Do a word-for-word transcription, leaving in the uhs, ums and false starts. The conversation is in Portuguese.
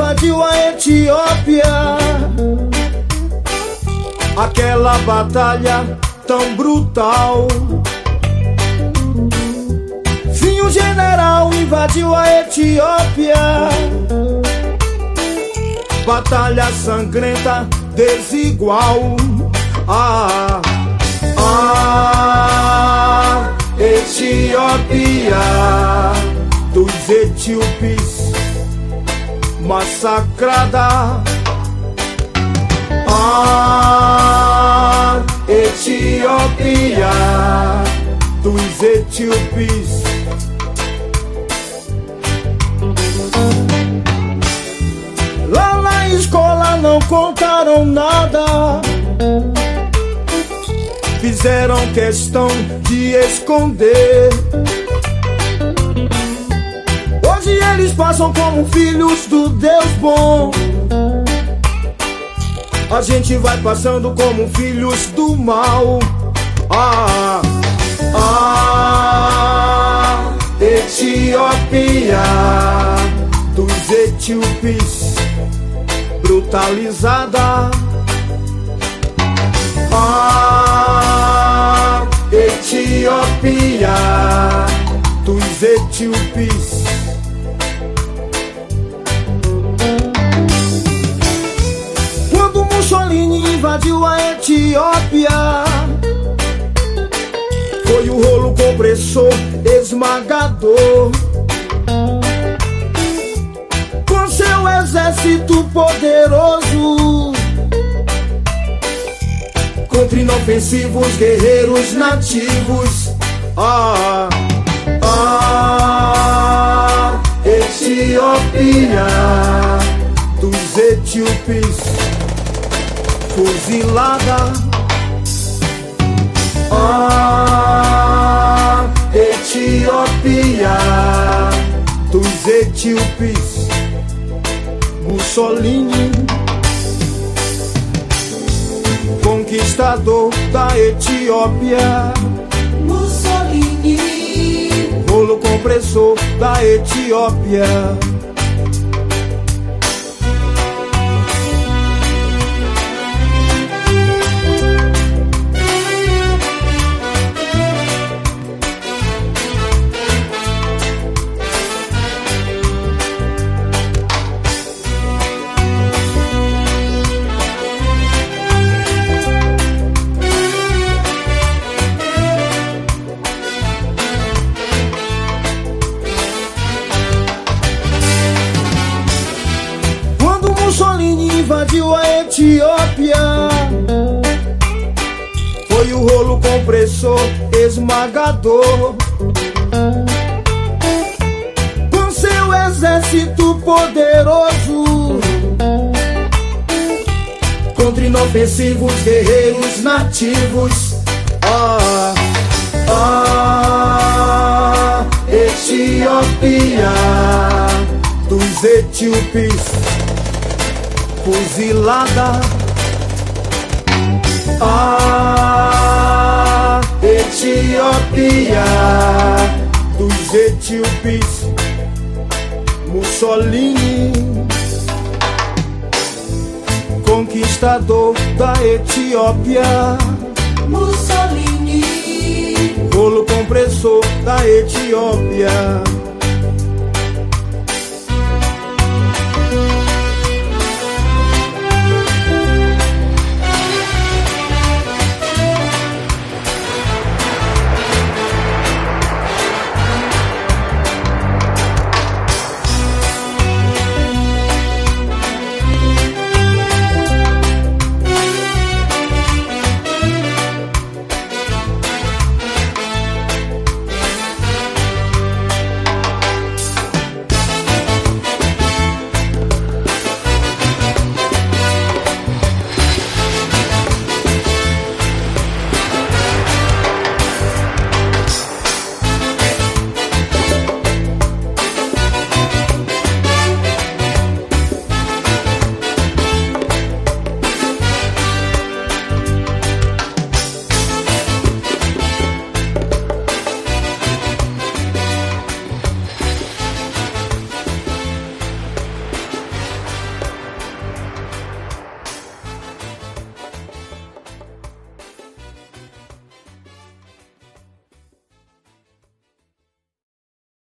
invadiu a Etiópia. Aquela batalha tão brutal. Sim, o general invadiu a Etiópia. Batalha sangrenta, desigual. Ah, ah, Etiópia dos etíopes massacrada. Ah, Etiópia dos etíopes. Lá na escola não contaram nada, fizeram questão de esconder. Hoje eles passam como filhos do Deus bom. A gente vai passando como filhos do mal. Ah, ah, Etiópia dos etíopes brutalizada. Ah, Etiópia dos etíopes. Quando Mussolini invadiu a Etiópia, foi o rolo compressor esmagador. Com seu exército poderoso, contra inofensivos guerreiros nativos. Ah, ah, Etiópia dos etíopes fuzilada. Ah, Etiópia dos etíopes. Mussolini, conquistador da Etiópia. Mussolini, rolo compressor da Etiópia. Mussolini invadiu a Etiópia, foi o rolo compressor esmagador. Com seu exército poderoso, contra inofensivos guerreiros nativos. Ah, ah, Etiópia dos etíopes fuzilada. Ah, Etiópia dos etíopes. Mussolini, conquistador da Etiópia. Mussolini, rolo compressor da Etiópia.